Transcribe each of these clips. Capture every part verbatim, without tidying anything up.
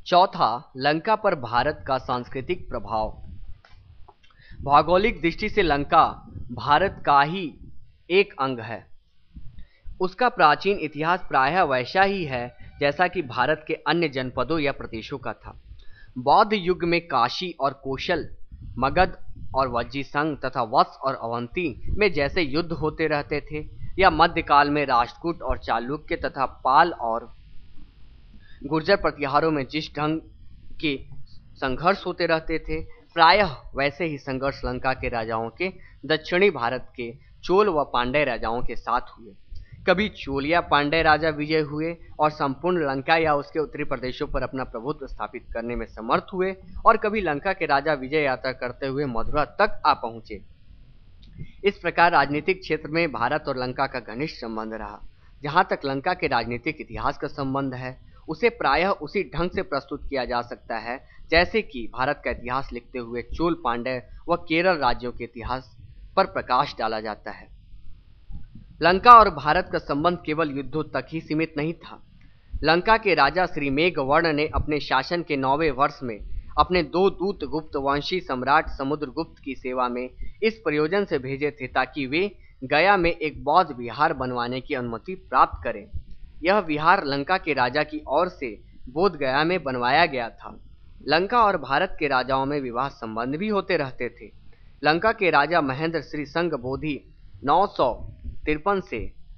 चौथा, लंका पर भारत का सांस्कृतिक प्रभाव। भौगोलिक दृष्टि से लंका भारत का ही एक अंग है। उसका प्राचीन इतिहास प्रायः वैसा ही है जैसा कि भारत के अन्य जनपदों या प्रदेशों का था। बौद्ध युग में काशी और कोशल, मगध और वज्जीसंग तथा वत्स और अवंती में जैसे युद्ध होते रहते थे, या मध्यकाल में राष्ट्रकूट और चालुक्य तथा पाल और गुर्जर प्रतिहारों में जिस ढंग के संघर्ष होते रहते थे, प्रायः वैसे ही संघर्ष लंका के राजाओं के दक्षिणी भारत के चोल व पांड्य राजाओं के साथ हुए। कभी चोल या पांड्य राजा विजय हुए और संपूर्ण लंका या उसके उत्तरी प्रदेशों पर अपना प्रभुत्व स्थापित करने में समर्थ हुए, और कभी लंका के राजा विजय यात्रा करते हुए मथुरा तक आ पहुंचे। इस प्रकार राजनीतिक क्षेत्र में भारत और लंका का घनिष्ठ संबंध रहा। जहां तक लंका के राजनीतिक इतिहास का संबंध है, उसे प्रायः उसी ढंग से प्रस्तुत किया जा सकता है जैसे कि भारत का इतिहास लिखते हुए चोल, पांड्य व केरल राज्यों के इतिहास पर प्रकाश डाला जाता है। लंका और भारत का संबंध केवल युद्धों तक ही सीमित नहीं था। लंका के राजा श्री मेघवर्ण ने अपने शासन के नौवें वर्ष में अपने दो दूत गुप्तवंशी सम्राट समुद्रगुप्त की सेवा में इस प्रयोजन से भेजे थे ताकि वे गया में एक बौद्ध विहार बनवाने की अनुमति प्राप्त करें। यह विहार लंका के राजा की ओर से बोध गया में बनवाया गया था। लंका और भारत के राजाओं में विवाह संबंध भी होते रहते थे। लंका के राजा महेंद्र श्री संग बोधि नौ सौ तिरपन से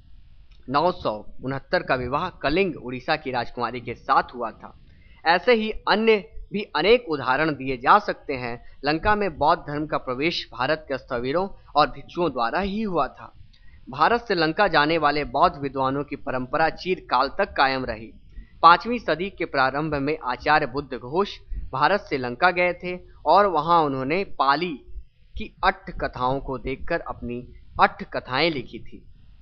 नौ सौ उनहत्तर का विवाह कलिंग उड़ीसा की राजकुमारी के साथ हुआ था। ऐसे ही अन्य भी अनेक उदाहरण दिए जा सकते हैं। लंका में बौद्ध धर्म का प्रवेश भारत के स्थविरों और भिक्षुओं द्वारा ही हुआ था। भारत से लंका जाने वाले बौद्ध विद्वानों की परंपरा चिरकाल तक कायम रही। पांचवीं सदी के प्रारंभ में आचार्य बुद्ध घोष भारत से लंका गए थे और वहां उन्होंने पाली की अट्ठ कथाओं को देखकर अपनी अट्ठ कथाएं लिखी थी।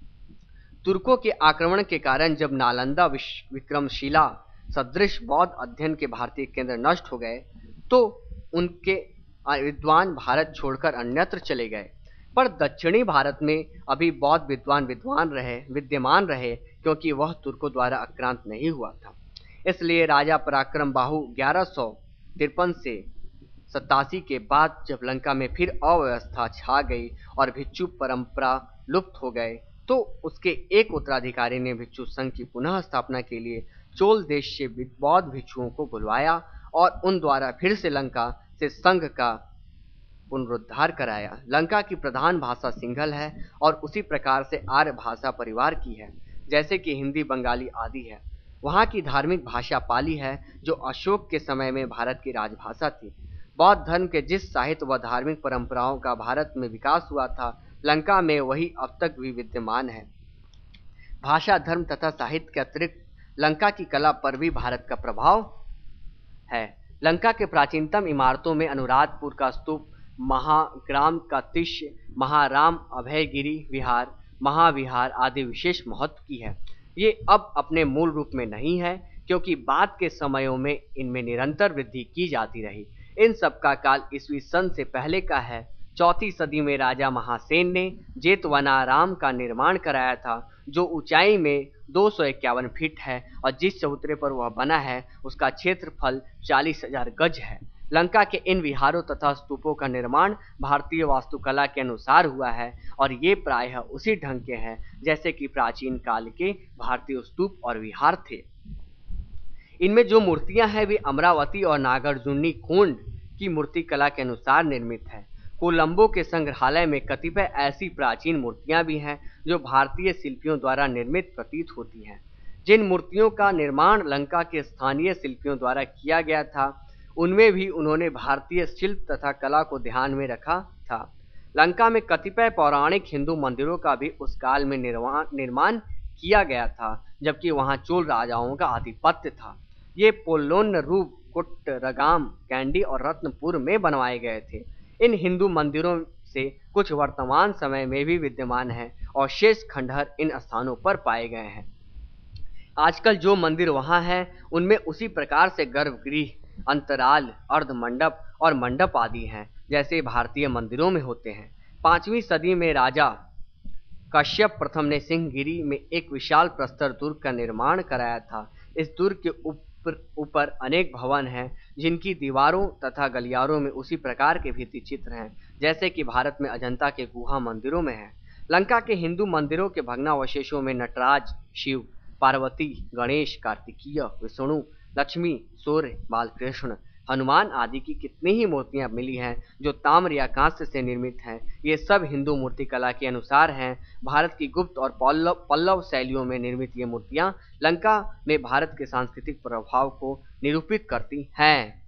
तुर्कों के आक्रमण के कारण जब नालंदा विक्रमशिला सदृश बौद्ध अध्ययन के भारतीय केंद्र नष्ट हो गए, तो उनके विद्वान भारत छोड़कर अन्यत्र चले गए। पर दक्षिणी भारत में अभी बौद्ध विद्वान विद्वान रहे विद्यमान रहे क्योंकि वह तुर्कों द्वारा आक्रांत नहीं हुआ था। इसलिए राजा पराक्रम बाहु ग्यारह सौ तिरपन से सतासी के बाद जब लंका में फिर अव्यवस्था छा गई और भिक्षु परंपरा लुप्त हो गए, तो उसके एक उत्तराधिकारी ने भिक्षु संघ की पुनः स्थापना के लिए चोल देश से बौद्ध भिक्षुओं को बुलवाया और उन द्वारा फिर से लंका से संघ का पुनरुद्धार कराया। लंका की प्रधान भाषा सिंहल है और उसी प्रकार से आर्य भाषा परिवार की है, जैसे कि हिंदी, बंगाली आदि है। वहाँ की धार्मिक भाषा पाली है, जो अशोक के समय में भारत की राजभाषा थी। बौद्ध धर्म के जिस साहित्य व धार्मिक परंपराओं का भारत में विकास हुआ था, लंका में वही अब तक भी विद्यमान है। भाषा, धर्म तथा साहित्य के अतिरिक्त लंका की कला पर भी भारत का प्रभाव है। लंका के प्राचीनतम इमारतों में अनुराधपुर का स्तूप, महाग्राम का तिष्य, महाराम अभयगिरी विहार, महाविहार आदि विशेष महत्व की है। ये अब अपने मूल रूप में नहीं है क्योंकि बाद के समयों में इनमें निरंतर वृद्धि की जाती रही। इन सब का काल ईस्वी सन से पहले का है। चौथी सदी में राजा महासेन ने जेतवनाराम का निर्माण कराया था, जो ऊंचाई में दो सौ इक्यावन फीट है और जिस चबूतरे पर वह बना है उसका क्षेत्रफल चालीस हजार गज है। लंका के इन विहारों तथा स्तूपों का निर्माण भारतीय वास्तुकला के अनुसार हुआ है और ये प्रायः उसी ढंग के हैं जैसे कि प्राचीन काल के भारतीय स्तूप और विहार थे। इनमें जो मूर्तियां हैं वे अमरावती और नागार्जुनी कोंड की मूर्ति कला के अनुसार निर्मित है। कोलंबो के संग्रहालय में कतिपय ऐसी प्राचीन मूर्तियां भी हैं जो भारतीय शिल्पियों द्वारा निर्मित प्रतीत होती हैं। जिन मूर्तियों का निर्माण लंका के स्थानीय शिल्पियों द्वारा किया गया था, उनमें भी उन्होंने भारतीय शिल्प तथा कला को ध्यान में रखा था। लंका में कतिपय पौराणिक हिंदू मंदिरों का भी उस काल में निर्माण किया गया था, जबकि वहां चोल राजाओं का आधिपत्य था। ये पोलोन्न रूप, कुट्टरगाम, कैंडी और रत्नपुर में बनवाए गए थे। इन हिंदू मंदिरों से कुछ वर्तमान समय में भी विद्यमान हैं और शेष खंडहर इन स्थानों पर पाए गए हैं। आजकल जो मंदिर वहां हैं उनमें उसी प्रकार से गर्भगृह, अंतराल, अर्धमंडप और मंडप आदि हैं जैसे भारतीय मंदिरों में होते हैं। पांचवीं सदी में राजा कश्यप प्रथम ने सिंहगिरी में एक विशाल प्रस्तर दुर्ग का निर्माण कराया था। इस दुर्ग के ऊपर अनेक भवन हैं जिनकी दीवारों तथा गलियारों में उसी प्रकार के भित्ति चित्र हैं जैसे कि भारत में अजंता के गुहा मंदिरों में है। लंका के हिंदू मंदिरों के भग्नावशेषों में नटराज, शिव, पार्वती, गणेश, कार्तिकीय, विष्णु, लक्ष्मी, सूर्य, बालकृष्ण, हनुमान आदि की कितनी ही मूर्तियां मिली हैं जो ताम्र या कांस्य से निर्मित हैं। ये सब हिंदू मूर्तिकला के अनुसार हैं। भारत की गुप्त और पल्लव पल्लव शैलियों में निर्मित ये मूर्तियां लंका में भारत के सांस्कृतिक प्रभाव को निरूपित करती हैं।